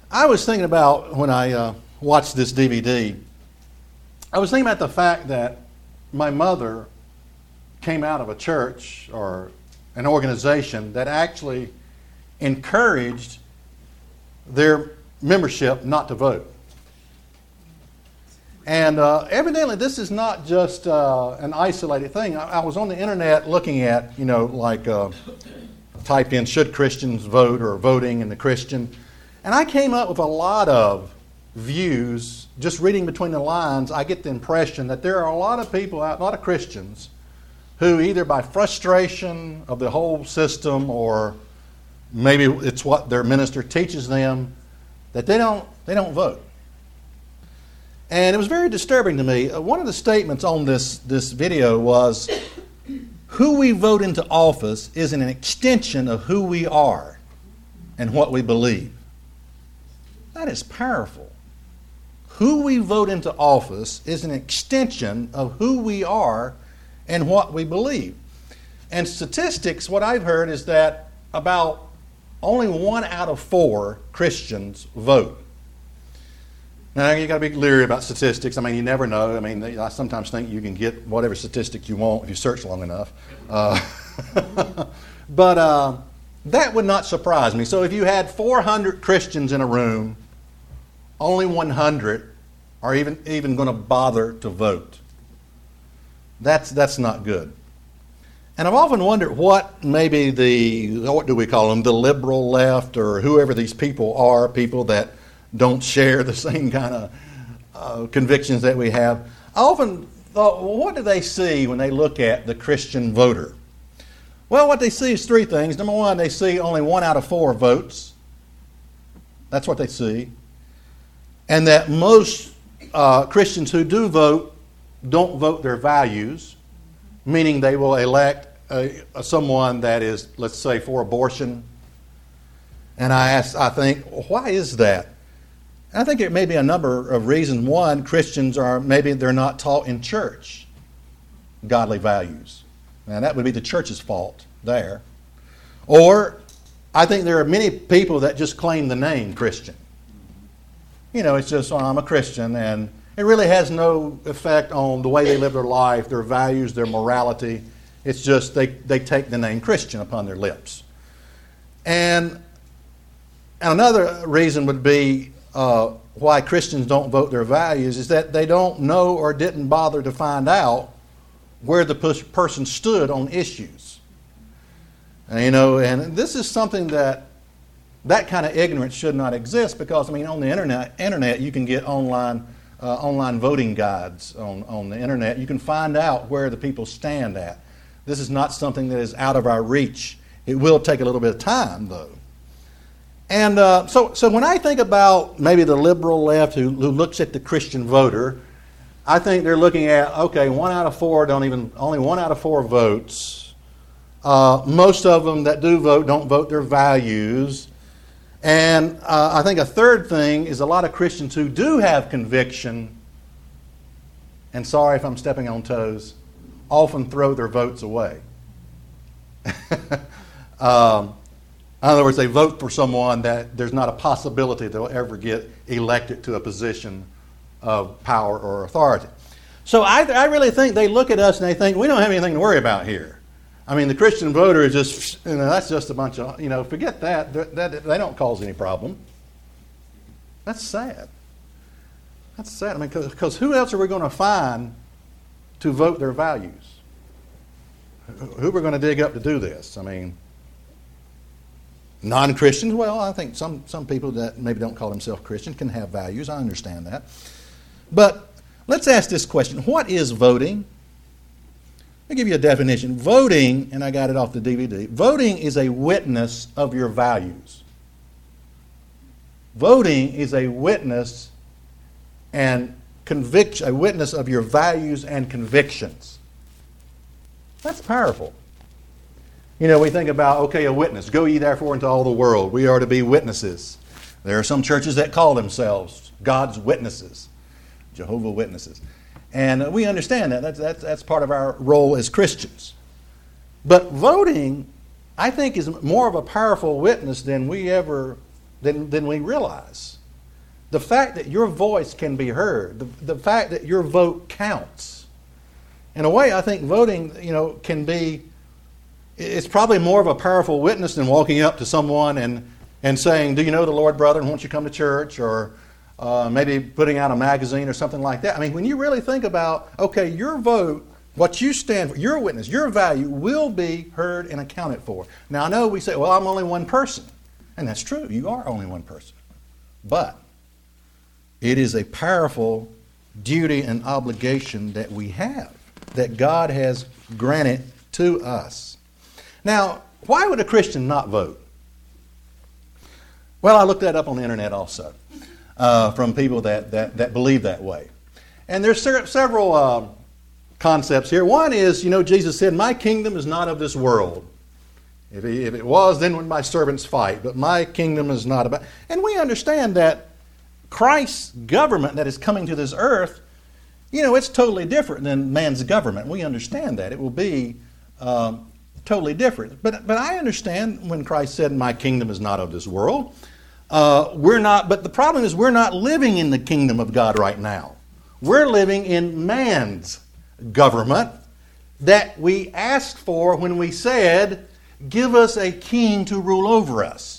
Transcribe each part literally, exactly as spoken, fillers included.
I was thinking about, when I uh, watched this D V D, I was thinking about the fact that my mother came out of a church or an organization that actually encouraged their membership not to vote. And uh, evidently this is not just uh, an isolated thing. I, I was on the internet looking at, you know, like uh, type in should Christians vote or voting in the Christian. And I came up with a lot of views. Just reading between the lines, I get the impression that there are a lot of people out, a lot of Christians, who either by frustration of the whole system or maybe it's what their minister teaches them, that they don't they don't vote. And it was very disturbing to me. Uh, one of the statements on this, this video was, who we vote into office is an extension of who we are and what we believe. That is powerful. Who we vote into office is an extension of who we are and what we believe. And statistics, what I've heard is that about only one out of four Christians vote. Now, you got to be leery about statistics. I mean, you never know. I mean, I sometimes think you can get whatever statistic you want if you search long enough. Uh, but uh, that would not surprise me. So if you had four hundred Christians in a room, only one hundred are even, even going to bother to vote. That's, that's not good. And I've often wondered what maybe the, what do we call them, the liberal left or whoever these people are, people that don't share the same kind of uh, convictions that we have. I often thought, well, what do they see when they look at the Christian voter? Well, what they see is three things. Number one, they see only one out of four votes. That's what they see. And that most uh, Christians who do vote don't vote their values, meaning they will elect a, a someone that is, let's say, for abortion. And I ask, I think, why is that? I think it may be a number of reasons. One, Christians are, maybe they're not taught in church godly values. And that would be the church's fault there. Or, I think there are many people that just claim the name Christian. You know, it's just, oh, I'm a Christian, and it really has no effect on the way they live their life, their values, their morality. It's just they, they take the name Christian upon their lips. And another reason would be uh, why Christians don't vote their values is that they don't know or didn't bother to find out where the person stood on issues. And, you know, and this is something that that kind of ignorance should not exist because, I mean, on the internet, internet you can get online uh, online voting guides on, on the internet. You can find out where the people stand at. This is not something that is out of our reach. It will take a little bit of time, though. And uh, so, so when I think about maybe the liberal left who, who looks at the Christian voter, I think they're looking at, okay, one out of four don't even, only one out of four votes. Uh, most of them that do vote don't vote their values. And uh, I think a third thing is a lot of Christians who do have conviction, and sorry if I'm stepping on toes, often throw their votes away. um, in other words, they vote for someone that there's not a possibility they'll ever get elected to a position of power or authority. So I, I really think they look at us and they think, we don't have anything to worry about here. I mean, the Christian voter is just, you know, that's just a bunch of, you know, forget that. That, that. They don't cause any problem. That's sad. That's sad. I mean, because who else are we going to find to vote their values? Who are we going to dig up to do this? I mean, non-Christians, well, I think some, some people that maybe don't call themselves Christian can have values. I understand that. But let's ask this question. What is voting? I'll give you a definition. Voting, and I got it off the D V D, voting is a witness of your values. Voting is a witness and conviction, a witness of your values and convictions. That's powerful. You know, we think about, okay, a witness. Go ye therefore into all the world. We are to be witnesses. There are some churches that call themselves God's witnesses, Jehovah's Witnesses. And we understand that. That's, that's, that's part of our role as Christians. But voting, I think, is more of a powerful witness than we ever, than, than we realize. The fact that your voice can be heard, the, the fact that your vote counts. In a way, I think voting, you know, can be, it's probably more of a powerful witness than walking up to someone and, and saying, do you know the Lord, brother, and won't you come to church? Or uh, maybe putting out a magazine or something like that. I mean, when you really think about, okay, your vote, what you stand for, your witness, your value will be heard and accounted for. Now, I know we say, well, I'm only one person. And that's true. You are only one person. But it is a powerful duty and obligation that we have, that God has granted to us. Now, why would a Christian not vote? Well, I looked that up on the internet also, uh, from people that, that, that believe that way. And there's ser- several uh, concepts here. One is, you know, Jesus said, my kingdom is not of this world. If, he, if it was, then would my servants fight. But my kingdom is not about... And we understand that Christ's government that is coming to this earth, you know, it's totally different than man's government. We understand that. It will be um, totally different. But but I understand when Christ said, my kingdom is not of this world. Uh, we're not, but the problem is we're not living in the kingdom of God right now. We're living in man's government that we asked for when we said, give us a king to rule over us.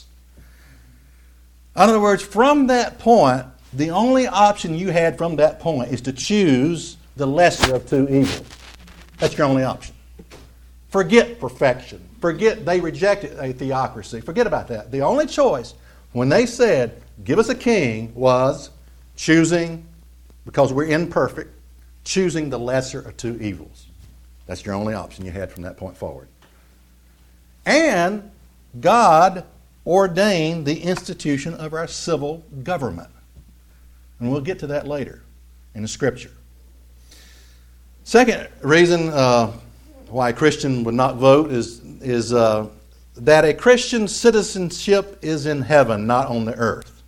In other words, from that point, the only option you had from that point is to choose the lesser of two evils. That's your only option. Forget perfection. Forget they rejected a theocracy. Forget about that. The only choice when they said, give us a king, was choosing, because we're imperfect, choosing the lesser of two evils. That's your only option you had from that point forward. And God ordained the institution of our civil government. And we'll get to that later in the Scripture. Second reason uh, why a Christian would not vote is, is uh, that a Christian citizenship is in heaven, not on the earth.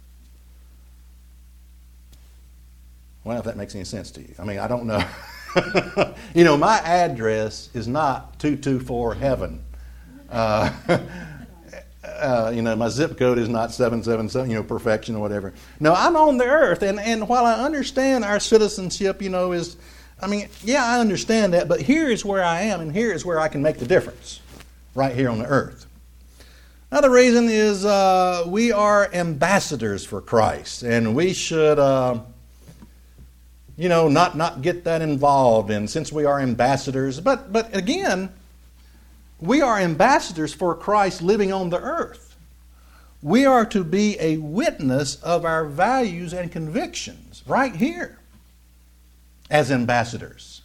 Well, if that makes any sense to you. I mean, I don't know. You know, my address is not two two four heaven. Uh, uh, you know, my zip code is not seven seven seven, you know, perfection or whatever. No, I'm on the earth. And, and while I understand our citizenship, you know, is, I mean, yeah, I understand that. But here is where I am, and here is where I can make the difference, right here on the earth. Another reason is uh, we are ambassadors for Christ. And we should, uh, you know, not, not get that involved in, since we are ambassadors. But, but again, we are ambassadors for Christ living on the earth. We are to be a witness of our values and convictions right here as ambassadors.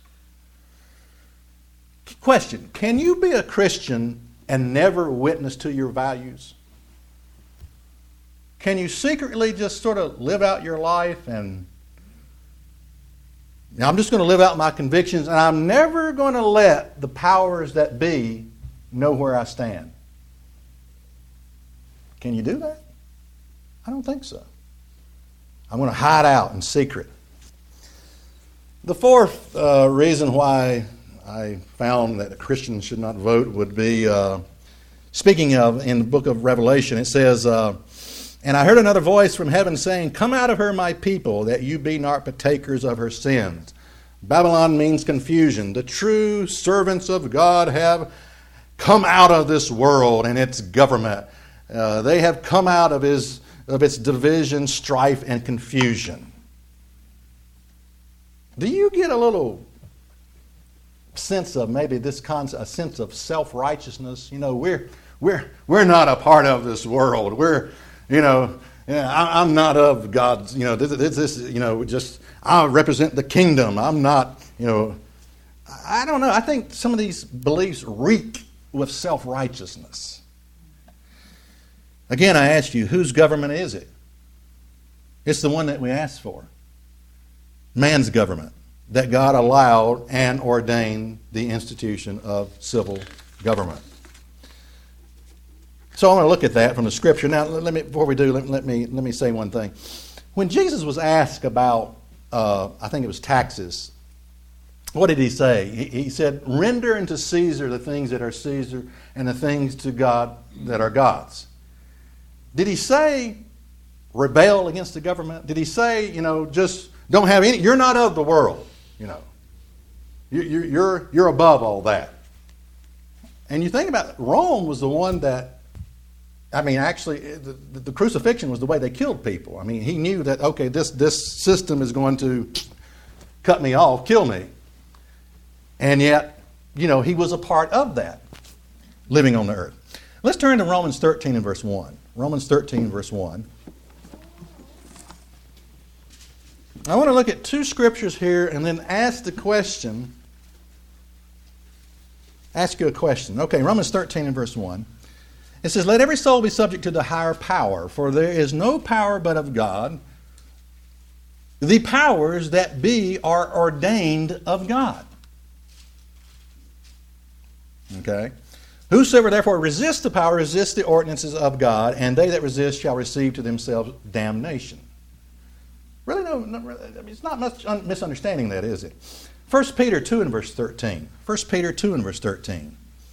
Question, can you be a Christian and never witness to your values? Can you secretly just sort of live out your life and, you know, I'm just going to live out my convictions and I'm never going to let the powers that be know where I stand? Can you do that? I don't think so. I'm going to hide out in secret. The fourth uh, reason why I found that a Christian should not vote would be, uh, speaking of, in the book of Revelation, it says, uh, and I heard another voice from heaven saying, come out of her, my people, that you be not partakers of her sins. Babylon means confusion. The true servants of God have come out of this world and its government. Uh, they have come out of his of its division, strife, and confusion. Do you get a little sense of maybe this concept, a sense of self-righteousness? You know, we're we're we're not a part of this world. We're, you know, yeah, I, I'm not of God's. You know, this, this, this you know, just I represent the kingdom. I'm not. You know, I don't know. I think some of these beliefs reek with self-righteousness. Again, I asked you, whose government is it? It's the one that we asked for. Man's government, that God allowed and ordained the institution of civil government. So I want to look at that from the Scripture. Now, let me before we do, let, let me let me say one thing. When Jesus was asked about, uh, I think it was taxes, what did he say? He, he said, render unto Caesar the things that are Caesar and the things to God that are God's. Did he say rebel against the government? Did he say, you know, just don't have any, you're not of the world, you know. You, you, you're, you're above all that. And you think about it, Rome was the one that, I mean, actually, the, the crucifixion was the way they killed people. I mean, he knew that, okay, this, this system is going to cut me off, kill me. And yet, you know, he was a part of that, living on the earth. Let's turn to Romans thirteen and verse one. Romans thirteen, verse one. I want to look at two scriptures here and then ask the question, ask you a question. Okay, Romans thirteen and verse one. It says, let every soul be subject to the higher power, for there is no power but of God. The powers that be are ordained of God. Okay? Whosoever therefore resists the power resists the ordinances of God, and they that resist shall receive to themselves damnation. Really, no, no I mean, it's not much misunderstanding that, is it? First Peter two and verse thirteen. First Peter two and verse thirteen.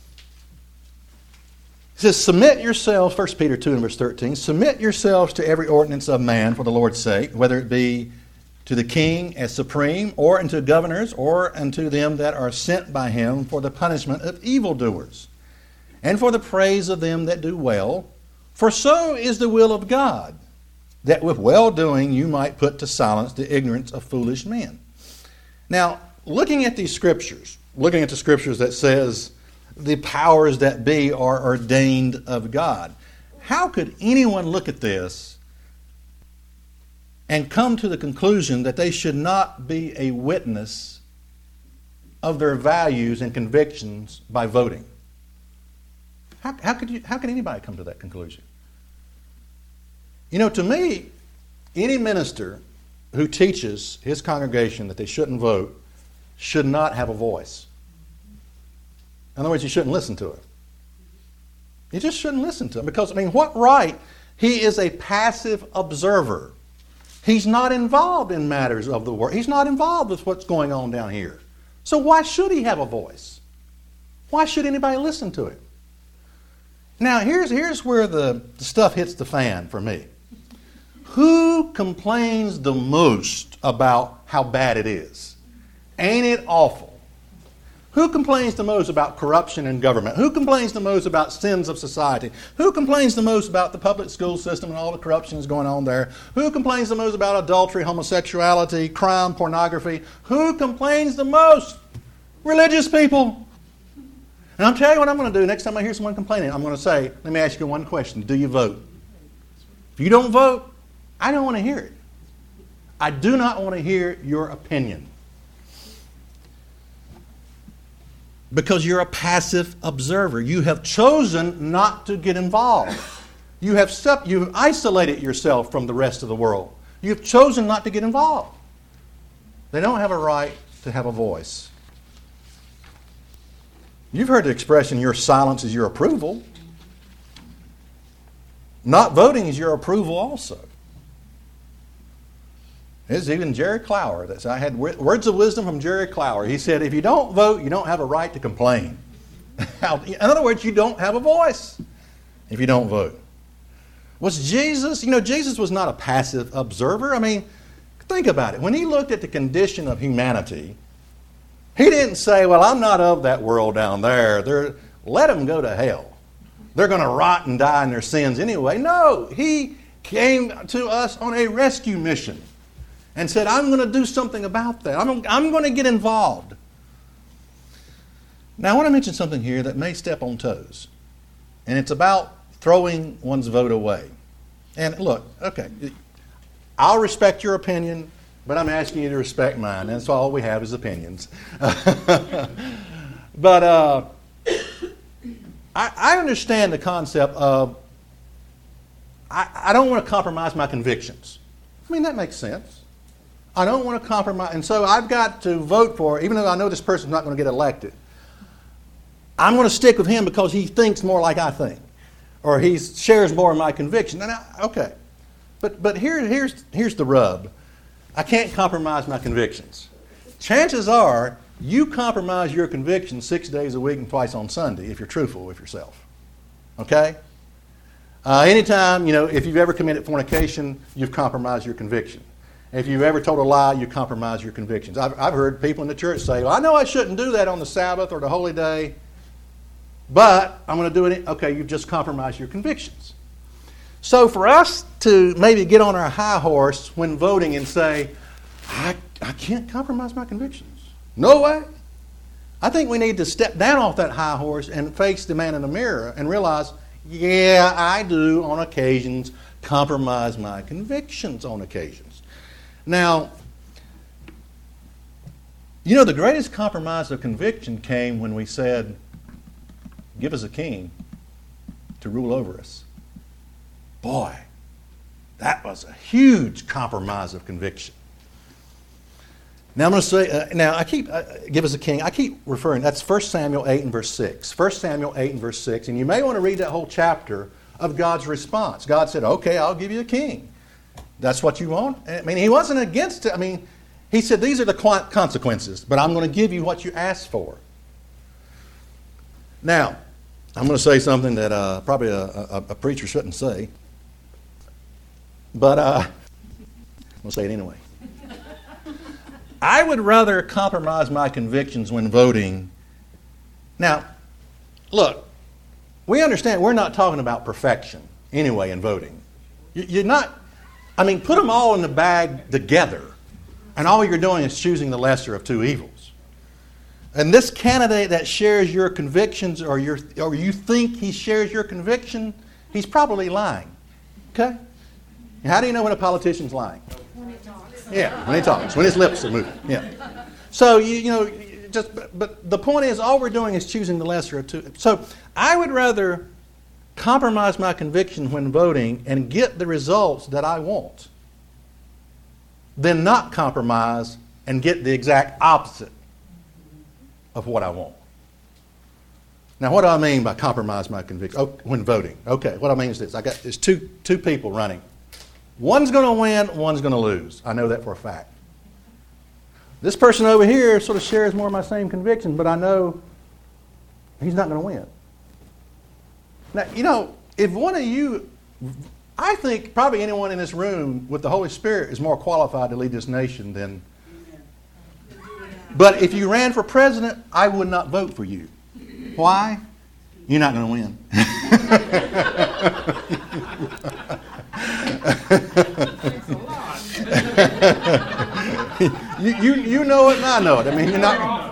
It says, submit yourselves, First Peter two and verse thirteen, submit yourselves to every ordinance of man for the Lord's sake, whether it be to the king as supreme, or unto governors, or unto them that are sent by him for the punishment of evildoers, and for the praise of them that do well. For so is the will of God, that with well-doing you might put to silence the ignorance of foolish men. Now, looking at these scriptures, looking at the scriptures that says the powers that be are ordained of God, how could anyone look at this and come to the conclusion that they should not be a witness of their values and convictions by voting? How, how could you, how could anybody come to that conclusion? You know, to me, any minister who teaches his congregation that they shouldn't vote should not have a voice. In other words, you shouldn't listen to it. You just shouldn't listen to him because, I mean, what right? He is a passive observer. He's not involved in matters of the world. He's not involved with what's going on down here. So why should he have a voice? Why should anybody listen to him? Now, here's, here's where the, the stuff hits the fan for me. Who complains the most about how bad it is? Ain't it awful? Who complains the most about corruption in government? Who complains the most about sins of society? Who complains the most about the public school system and all the corruption that's going on there? Who complains the most about adultery, homosexuality, crime, pornography? Who complains the most? Religious people. And I'm telling you what I'm going to do. Next time I hear someone complaining, I'm going to say, let me ask you one question. Do you vote? If you don't vote, I don't want to hear it. I do not want to hear your opinion. Because you're a passive observer. You have chosen not to get involved. You have sep- you've isolated yourself from the rest of the world. You've chosen not to get involved. They don't have a right to have a voice. You've heard the expression, your silence is your approval. Not voting is your approval also. There's even Jerry Clower. That's, I had words of wisdom from Jerry Clower. He said, if you don't vote, you don't have a right to complain. In other words, you don't have a voice if you don't vote. Was Jesus, you know, Jesus was not a passive observer. I mean, think about it. When he looked at the condition of humanity, he didn't say, well, I'm not of that world down there. They're, let them go to hell. They're going to rot and die in their sins anyway. No, he came to us on a rescue mission and said, I'm going to do something about that. I'm, I'm going to get involved. Now, I want to mention something here that may step on toes. And it's about throwing one's vote away. And look, okay, I'll respect your opinion, but I'm asking you to respect mine. That's all we have is opinions. But uh, I, I understand the concept of I, I don't want to compromise my convictions. I mean, that makes sense. I don't want to compromise. And so I've got to vote for, even though I know this person's not going to get elected, I'm going to stick with him because he thinks more like I think. Or he shares more of my conviction. And I, okay. But but here, here's, here's the rub. I can't compromise my convictions. Chances are you compromise your convictions six days a week and twice on Sunday if you're truthful with yourself. Okay? Uh, anytime, you know, if you've ever committed fornication, you've compromised your conviction. If you've ever told a lie, you compromise your convictions. I've, I've heard people in the church say, well, I know I shouldn't do that on the Sabbath or the holy day, but I'm going to do it. Okay, you've just compromised your convictions. So for us to maybe get on our high horse when voting and say, I, I can't compromise my convictions. No way. I think we need to step down off that high horse and face the man in the mirror and realize, yeah, I do on occasions compromise my convictions on occasions. Now, you know, the greatest compromise of conviction came when we said, give us a king to rule over us. Boy, that was a huge compromise of conviction. Now I'm going to say, uh, now I keep, uh, give us a king, I keep referring, that's First Samuel eight and verse six. First Samuel eight and verse six, and you may want to read that whole chapter of God's response. God said, okay, I'll give you a king. That's what you want? I mean, he wasn't against it. I mean, he said, these are the consequences, but I'm going to give you what you asked for. Now, I'm going to say something that uh, probably a, a, a preacher shouldn't say, but uh, I'm going to say it anyway. I would rather compromise my convictions when voting. Now, look, we understand we're not talking about perfection anyway in voting. You're not... I mean, put them all in the bag together, and all you're doing is choosing the lesser of two evils. And this candidate that shares your convictions, or, your, or you think he shares your conviction, he's probably lying. Okay? And how do you know when a politician's lying? When he talks. Yeah, when he talks, when his lips are moving. Yeah. So, you, you know, just, but the point is, all we're doing is choosing the lesser of two. So, I would rather compromise my conviction when voting and get the results that I want than not compromise and get the exact opposite of what I want. Now, what do I mean by compromise my conviction oh, when voting? Okay, what I mean is this. I got there's two two people running. One's going to win, one's going to lose. I know that for a fact. This person over here sort of shares more of my same convictions, but I know he's not going to win. Now, you know, if one of you, I think probably anyone in this room with the Holy Spirit is more qualified to lead this nation than. But if you ran for president, I would not vote for you. Why? You're not going to win. you, you, you know it and I know it. I mean, you're not.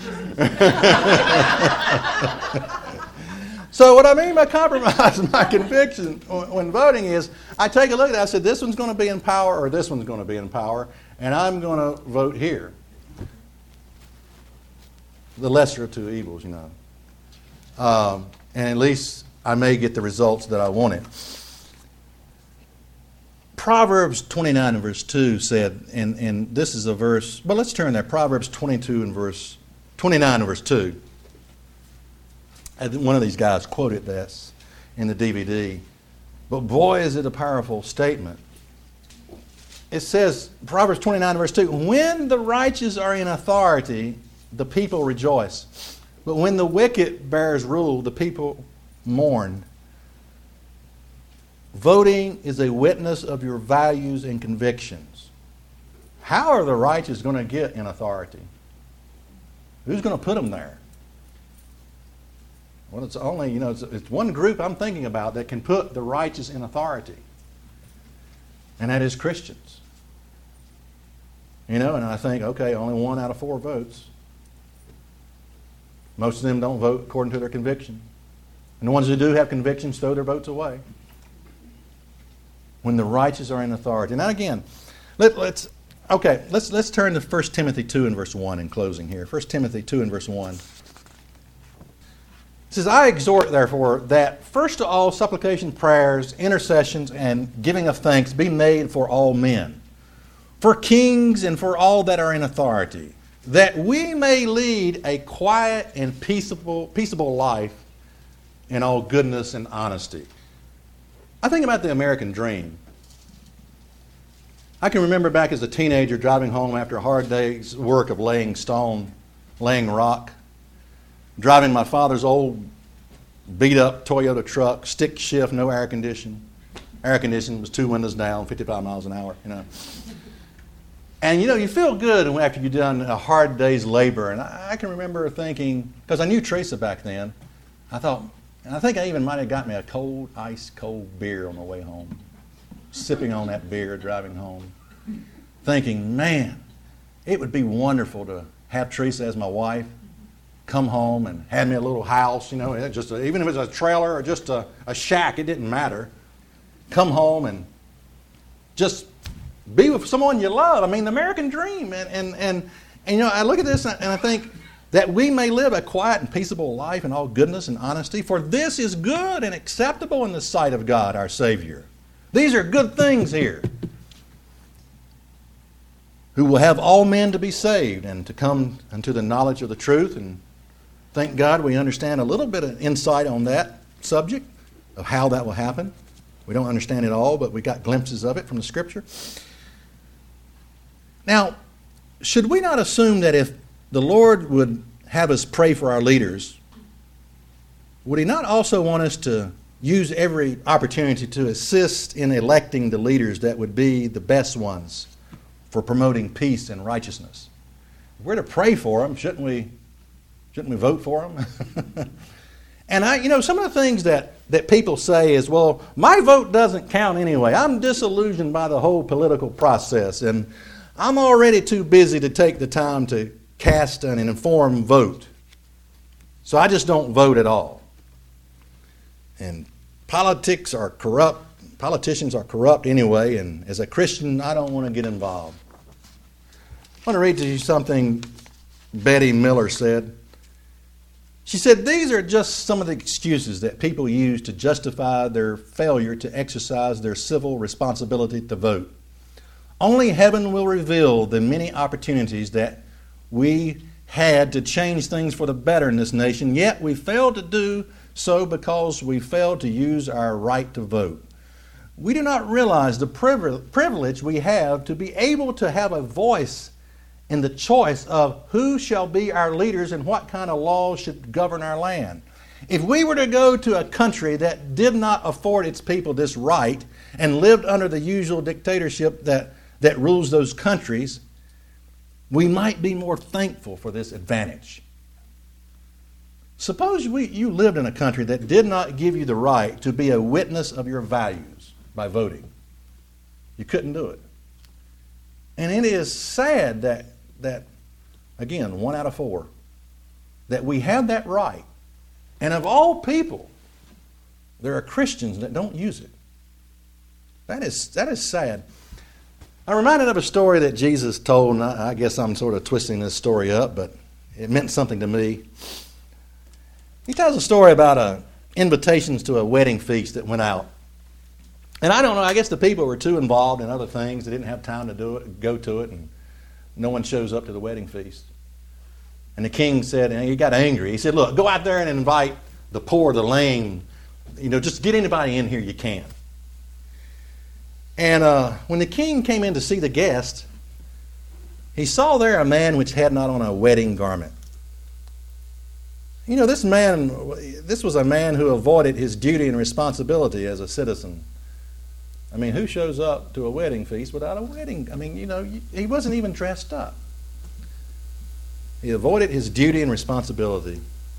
So what I mean by compromising my conviction when voting is I take a look at it, I said this one's going to be in power or this one's going to be in power, and I'm going to vote here. The lesser of two evils, you know. Um, and at least I may get the results that I wanted. Proverbs twenty-nine and verse two said, and, and this is a verse, but let's turn there. Proverbs twenty-two and verse, twenty-nine and verse two. One of these guys quoted this in the D V D. But boy, is it a powerful statement. It says, Proverbs twenty-nine and verse two, when the righteous are in authority, the people rejoice. But when the wicked bears rule, the people mourn. Voting is a witness of your values and convictions. How are the righteous going to get in authority? Who's going to put them there? Well, it's only, you know, it's, it's one group I'm thinking about that can put the righteous in authority. And that is Christians. You know, and I think, okay, only one out of four votes. Most of them don't vote according to their conviction. And the ones who do have convictions throw their votes away. When the righteous are in authority. Now again, let, let's, okay, let's, let's turn to First Timothy two and verse one in closing here. First Timothy two and verse one. It says, I exhort, therefore, that first of all supplications, prayers, intercessions, and giving of thanks be made for all men, for kings and for all that are in authority, that we may lead a quiet and peaceable, peaceable life in all goodness and honesty. I think about the American dream. I can remember back as a teenager driving home after a hard day's work of laying stone, laying rock, driving my father's old beat up Toyota truck, stick shift, no air conditioning. Air conditioning was two windows down, fifty-five miles an hour, you know. And, you know, you feel good after you've done a hard day's labor. And I, I can remember thinking, because I knew Teresa back then, I thought, and I think I even might have got me a cold, ice cold beer on the way home, sipping on that beer, driving home, thinking, man, it would be wonderful to have Teresa as my wife, come home and have me a little house, you know, just a, even if it was a trailer or just a, a shack, it didn't matter. Come home and just be with someone you love. I mean, the American dream. And, and, and, and you know, I look at this and I think that we may live a quiet and peaceable life in all goodness and honesty, for this is good and acceptable in the sight of God, our Savior. These are good things here. Who will have all men to be saved and to come unto the knowledge of the truth. And thank God we understand a little bit of insight on that subject of how that will happen. We don't understand it all, but we got glimpses of it from the Scripture. Now, should we not assume that if the Lord would have us pray for our leaders, would He not also want us to use every opportunity to assist in electing the leaders that would be the best ones for promoting peace and righteousness? If we're to pray for them, shouldn't we, shouldn't we vote for them? And I, you know, some of the things that, that people say is, well, my vote doesn't count anyway. I'm disillusioned by the whole political process, and I'm already too busy to take the time to cast an informed vote. So I just don't vote at all. And politics are corrupt. Politicians are corrupt anyway, and as a Christian, I don't want to get involved. I want to read to you something Betty Miller said. She said, these are just some of the excuses that people use to justify their failure to exercise their civil responsibility to vote. Only heaven will reveal the many opportunities that we had to change things for the better in this nation, yet we failed to do so because we failed to use our right to vote. We do not realize the privilege we have to be able to have a voice in the choice of who shall be our leaders and what kind of laws should govern our land. If we were to go to a country that did not afford its people this right and lived under the usual dictatorship that, that rules those countries, we might be more thankful for this advantage. Suppose we, you lived in a country that did not give you the right to be a witness of your values by voting. You couldn't do it. And it is sad that, that again, one out of four, that we have that right. And of all people, there are Christians that don't use it. That is, that is sad. I'm reminded of a story that Jesus told, and I, I guess I'm sort of twisting this story up, but it meant something to me. He tells a story about uh, invitations to a wedding feast that went out. And I don't know, I guess the people were too involved in other things. They didn't have time to do it, go to it, and no one shows up to the wedding feast. And the king said, and he got angry. He said, look, go out there and invite the poor, the lame, you know, just get anybody in here you can. And uh, when the king came in to see the guest, he saw there a man which had not on a wedding garment. You know, this man, this was a man who avoided his duty and responsibility as a citizen. I mean, who shows up to a wedding feast without a wedding? I mean, you know, he wasn't even dressed up. He avoided his duty and responsibility.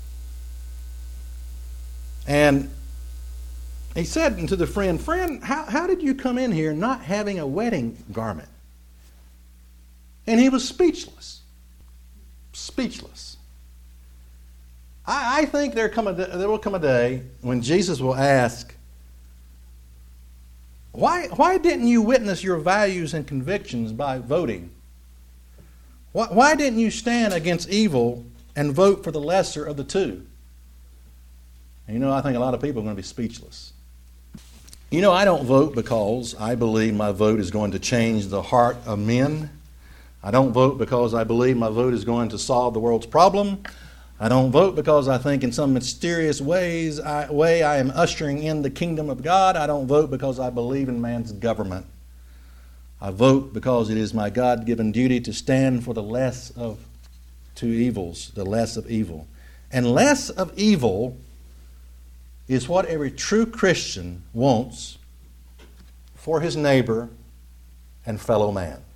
And he said to the friend, friend, how, how did you come in here not having a wedding garment? And he was speechless. Speechless. I, I think there, come a, there will come a day when Jesus will ask, Why, why didn't you witness your values and convictions by voting? Why, why didn't you stand against evil and vote for the lesser of the two? And you know, I think a lot of people are going to be speechless. You know, I don't vote because I believe my vote is going to change the heart of men. I don't vote because I believe my vote is going to solve the world's problem. I don't vote because I think in some mysterious ways I, way I am ushering in the kingdom of God. I don't vote because I believe in man's government. I vote because it is my God-given duty to stand for the less of two evils, the less of evil. And less of evil is what every true Christian wants for his neighbor and fellow man.